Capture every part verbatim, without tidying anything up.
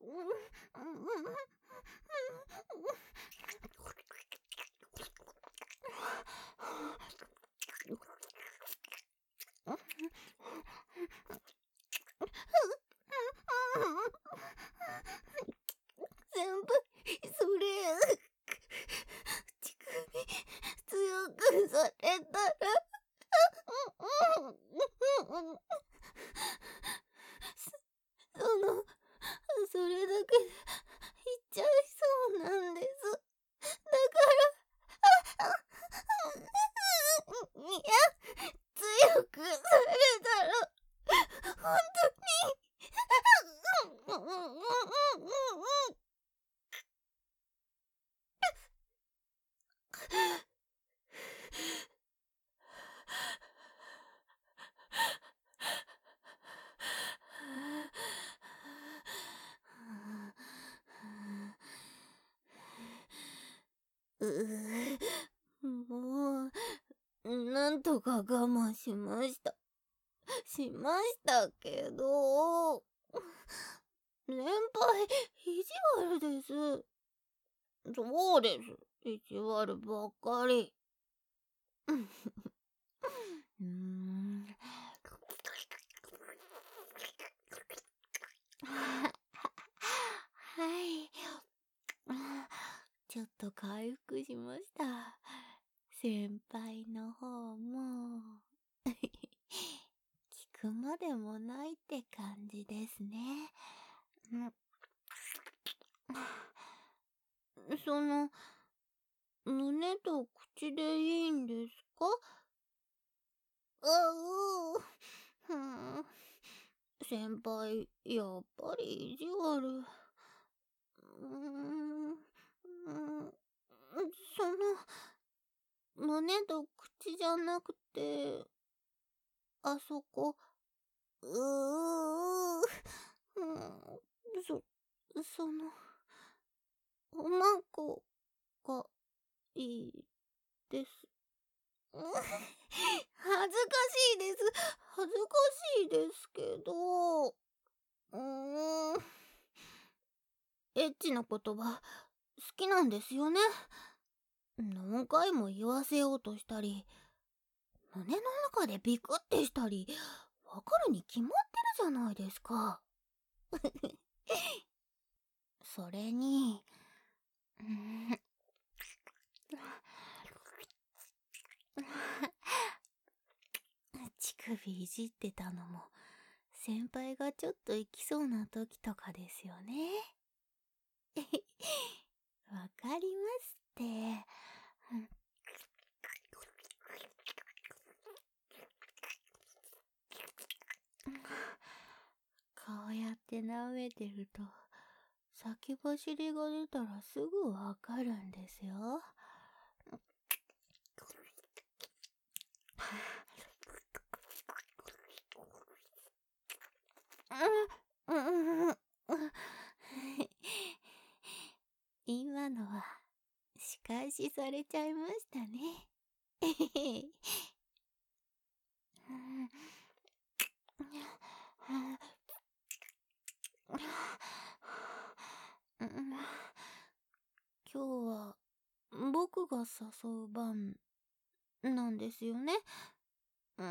先輩、それ乳首強くされたらそそのそれだけでいっちゃいそうなんです。だからいや、強くされたら本当にううもうなんとか我慢しましたしましたけど、先輩意地悪です。そうです、意地悪ばっかり。うーんはい、ちょっと回復しました。先輩の方も聞くまでもないって感じですね。その胸と口でいいんですか？あうふん先輩やっぱり意地悪。うーんうんその胸と口じゃなくてあそこうううんそそのおまんこがいいです。恥ずかしいです。恥ずかしいですけど。うーん。エッチな言葉好きなんですよね。何回も言わせようとしたり、胸の中でビクってしたり、わかるに決まってるじゃないですか。それに、うーん乳首いじってたのも先輩がちょっと行きそうな時とかですよね。わかりますって。こうやって舐めてると先走りが出たらすぐわかるんですよ。今のは仕返しされちゃいましたね。今日は僕が誘う番なんですよね。うん、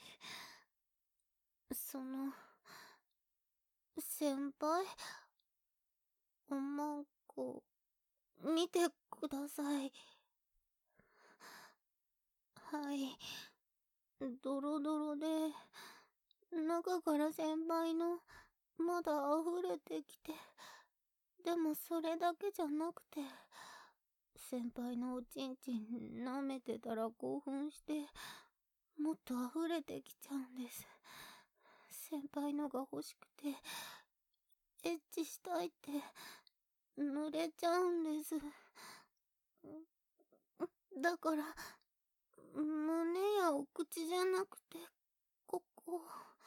その先輩、おまんこ見てください。はい、ドロドロで中から先輩のまだ溢れてきて、でもそれだけじゃなくて、先輩のおちんちん舐めてたら興奮してもっと溢れてきちゃうんです。先輩のが欲しくてエッチしたいって濡れちゃうんです。だから胸やお口じゃなくてここ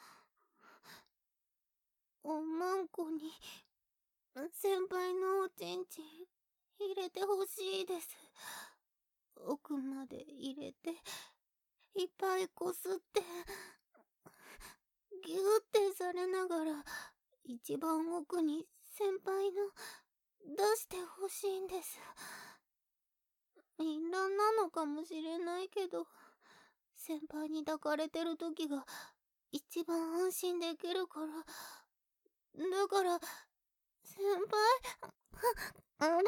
おまんこに先輩のおちんちん入れてほしいです。奥まで入れていっぱいこすってギューってされながら一番奥に先輩の出してほしいんです。淫乱なのかもしれないけど、先輩に抱かれてる時が一番安心できるから。だから、先輩、あれ、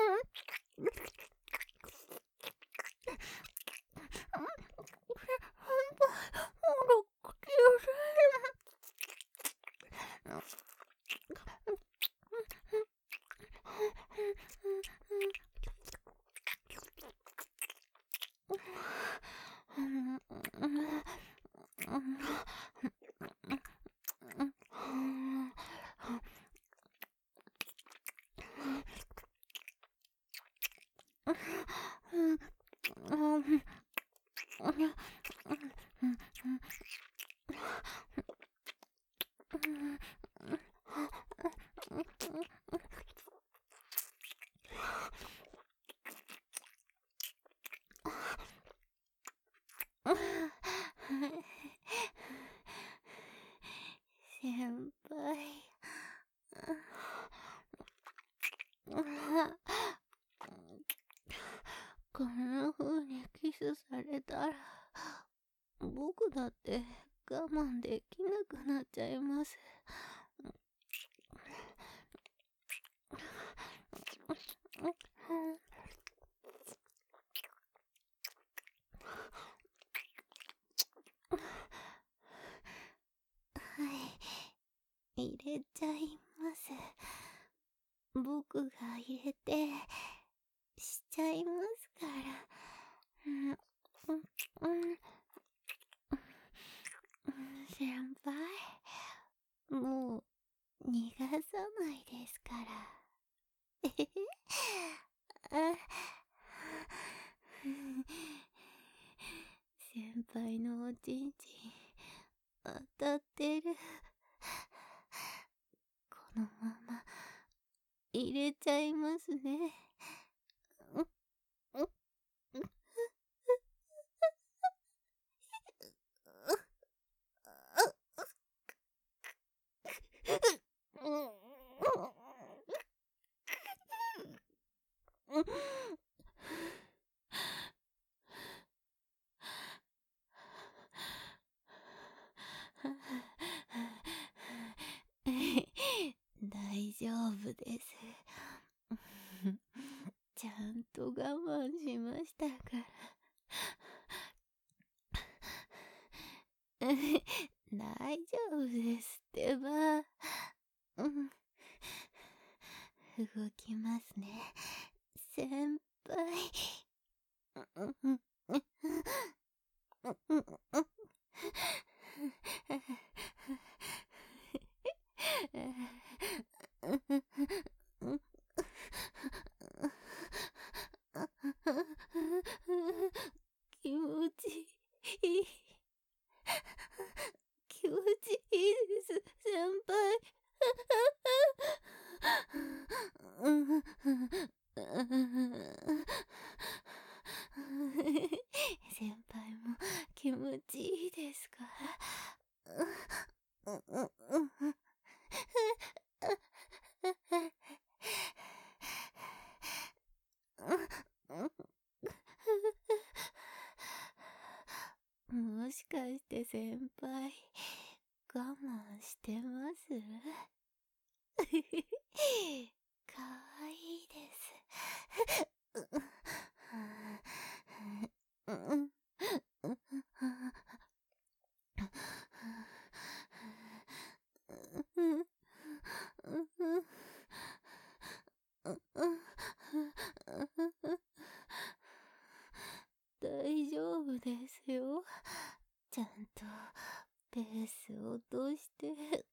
先輩、こんな風にキスされたら、僕だって我慢できなくなっちゃいます。はい、入れちゃいます。僕が入れて、しちゃいますから。うんうんうん、先輩、もう逃がさないですから。えへへ。あ、先輩のおちんちん当たってる。このまま入れちゃいますね。大丈夫です。ちゃんと我慢しましたから。大丈夫ですってば。うん。動きますね。先輩。気持ちいい。気持ちいいです、先輩。先輩も気持ちいいですか？もしかして先輩、我慢してます？かわいいです。大丈夫ですよ。ちゃんとペース落として。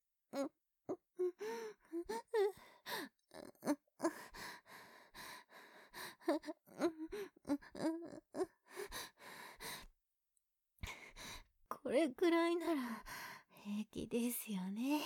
これくらいなら平気ですよね。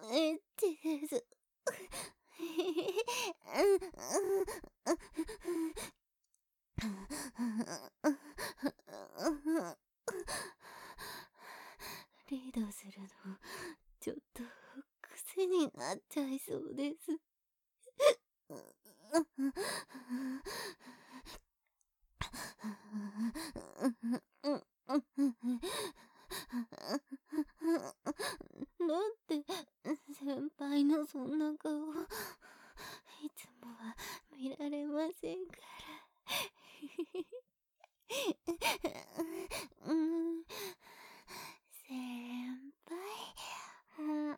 エッチです。リードするのちょっと癖になっちゃいそうです。なんで先輩のそんな顔いつもは見られませんから。うん、先輩、うん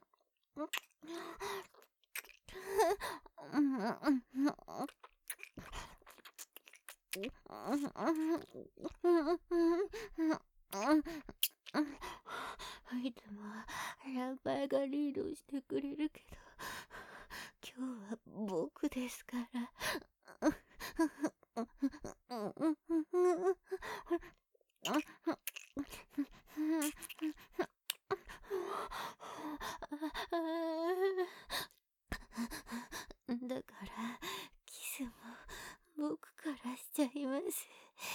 いつもは先輩がリードしてくれるけど、今日は僕ですから。だからキスも僕からしちゃいます。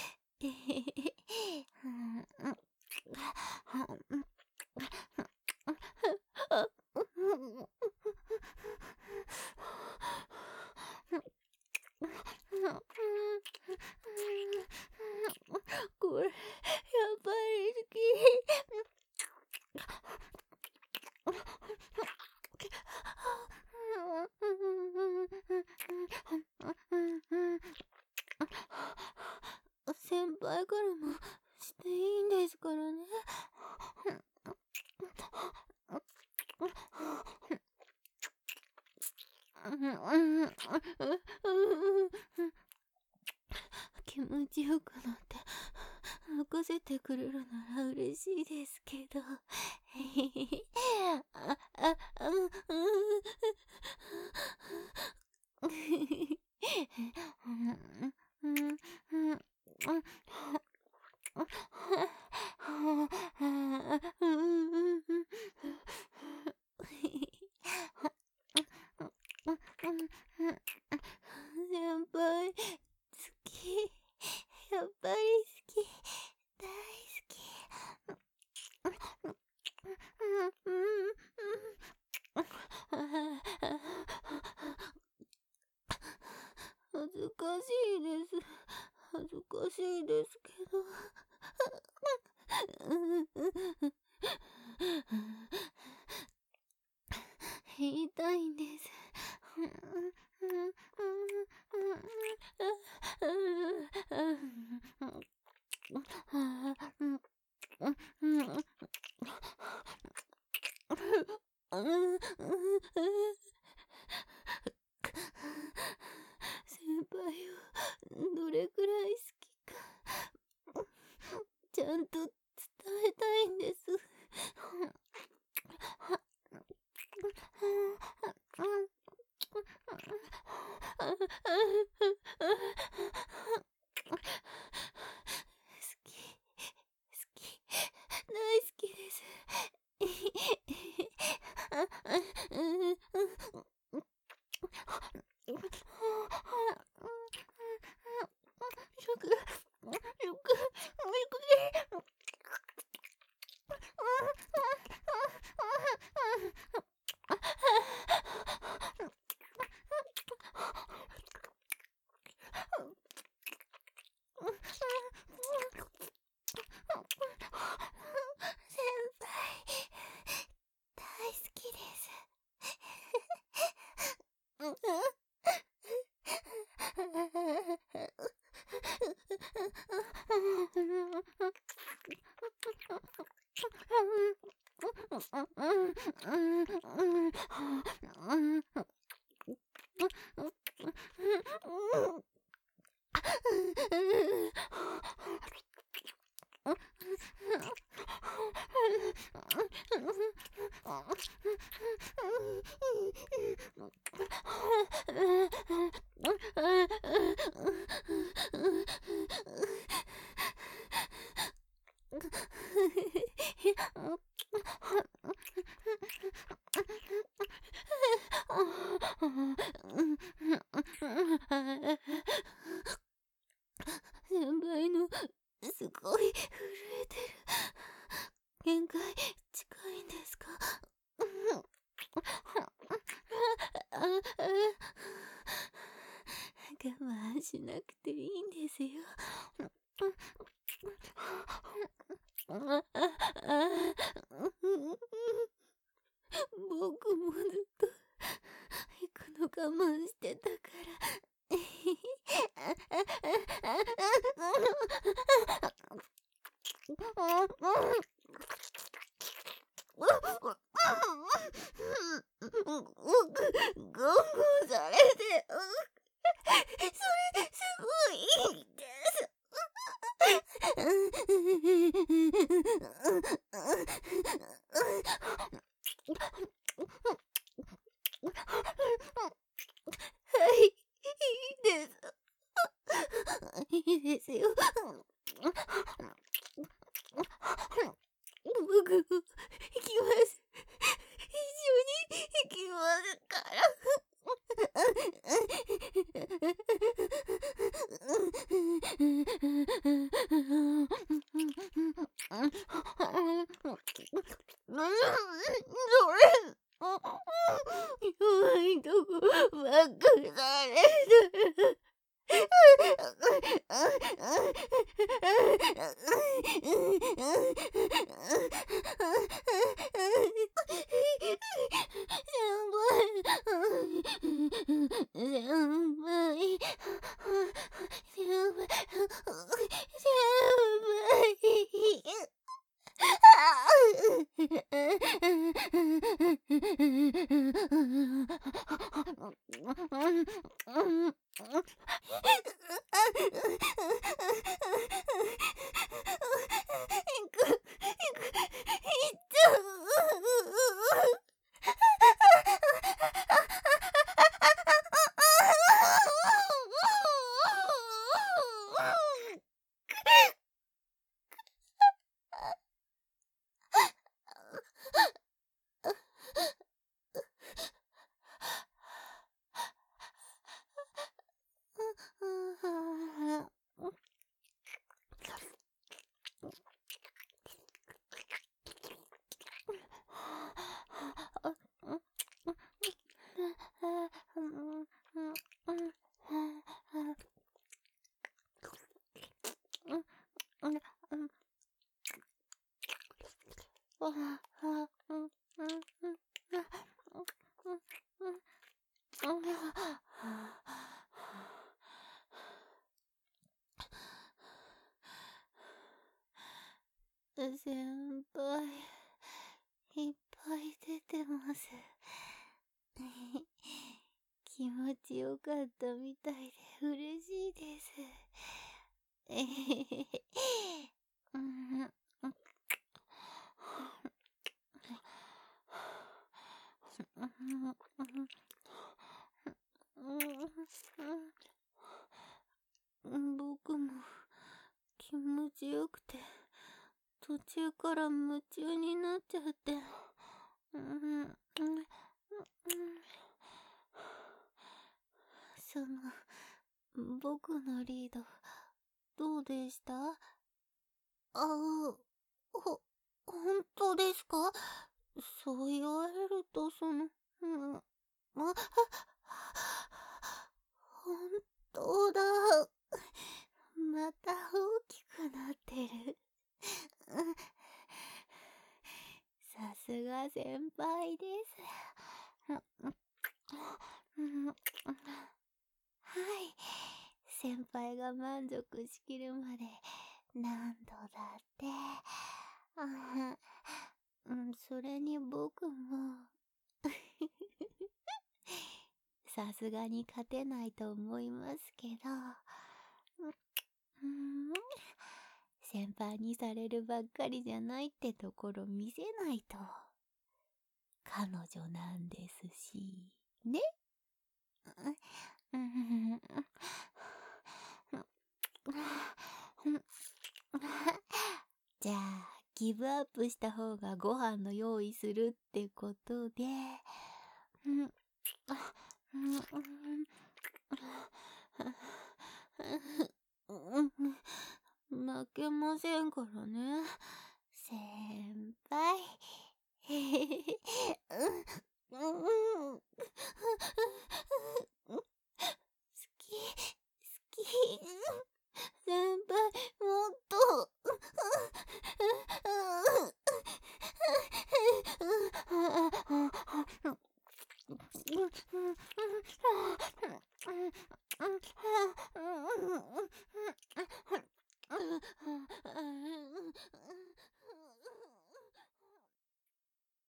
これやっぱり好き。先輩からもしていいんですからね。気持ちよくなって任せてくれるなら嬉しいですけど。あ、あ、あ、先輩好き、やっぱり好き、大好き。恥ずかしいです。恥ずかしいですけど。言いたいんです。先輩をどれくらい好きかちゃんと伝えたいんです。好き、好き、大好きです。先輩、大好きです。 我慢しなくていいんですよ。僕もずっと行くの我慢してたから。ゴンゴンされて、それすごいいいです。はい、いいです。いいですよ。僕も行きます。一緒に行きますから。それ、弱いとこばっかされる。先輩、いっぱい出てます。気持ちよかったみたいで嬉しいです。えへへへ。うん。僕も気持ちよくて途中から夢中になっちゃって。その僕のリードどうでした？あう、ほ、本当ですか？そう言われると、その、うん、あ、本当だ。また大きくなってる。さすが先輩です。はい。先輩が満足しきるまで何度だって。うん、それに僕もさすがに勝てないと思いますけど、うん、先輩にされるばっかりじゃないってところ見せないと。彼女なんですし、ね。じゃあ、ギブアップした方がご飯の用意するってことで、負けませんからね、先輩。 うん。好き、好き。先輩、もっと。